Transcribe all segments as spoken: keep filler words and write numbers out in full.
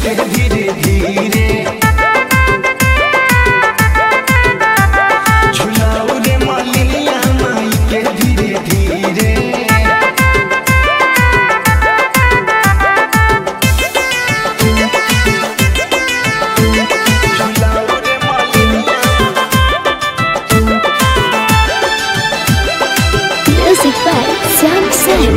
के धीरे धीरे झुलाऊ रे मलिनिया माई के धीरे धीरे झुलाऊ रे मलिनिया। Music by Sam Sam.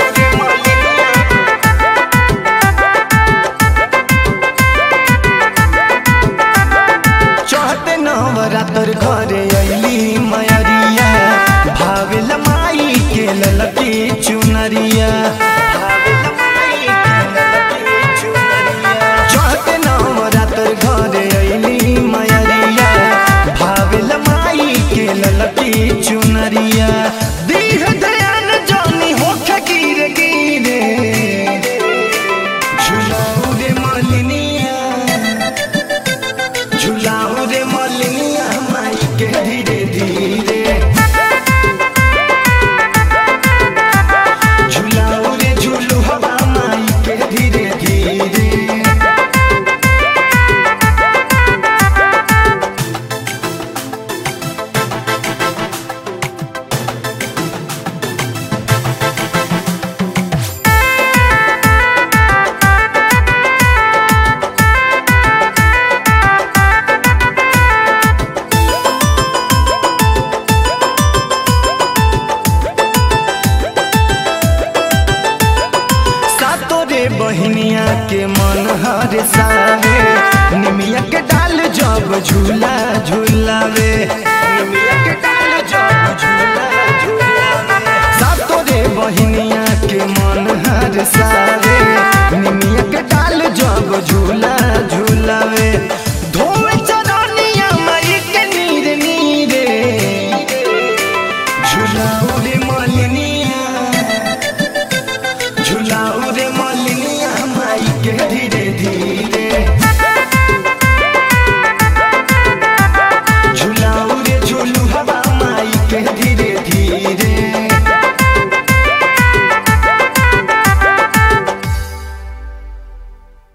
चढ़ते नवरात्र घरे अली मयरिया भावेल माई के ललकी चुनरिया चढ़ते नवरात्र घरे अली मयरिया भावेल माई के ललकी चुनरिया दीह दयान जानी होख गिरे गिरे झुलाऊ रे मलिनिया झुलाऊ रे मलिनिया माई के धीरे धीरे झुलाऊ रे झुलू हवा माई के धीरे धीरे बहनिया के मन हर सावे निमिया के डाल जब झूला झूलावे निमिया के डाल जब झूला झूलावे सातो रे बहनिया के मन हर सावे निमिया के डाल जब झूला झूलावे धोवे चरनिया माई के नीरे नीरे झूलाऊ रे मलिनिया झुलाऊ रे मलिनिया माई के धीरे